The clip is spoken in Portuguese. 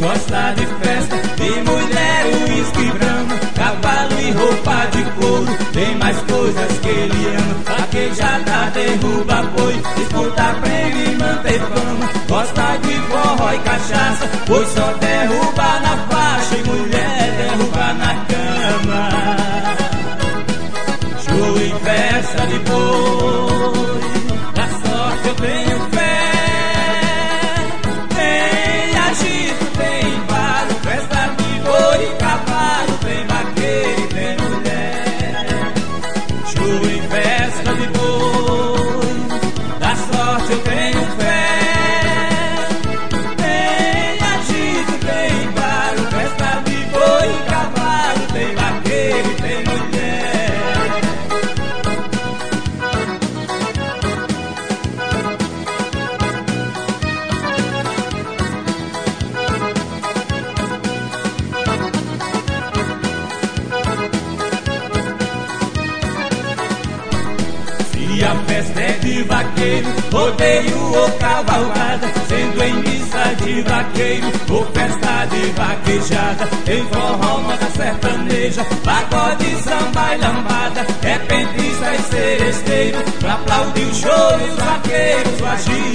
gosta de festa, de mulher, uísque, brama, cavalo e roupa de couro. Tem mais coisas que ele ama, vaquejada, derruba boi, disputa prêmio e mantém fama. Gosta de forró e cachaça, pois só derruba na faixa e mulher derruba na cama. Show em festa de boi, da sorte eu tenho fé. Tem agito, tem embalo, festa de boi e cavalo, tem vaqueiro e tem mulher. Show em festa de boi, da sorte eu tenho fé. Tem agito, tem embalo, festa de boi e cavalo, tem vaqueiro e tem mulher. Se a festa é de vaqueiro, rodeio ou cavalgada, sendo em missa de vaqueiro ou festa de vaquejada, tem forró, moda sertaneja, pagode, samba e lambada, é pentista e seresteiro, pra aplaudir o show e os vaqueiros, o agito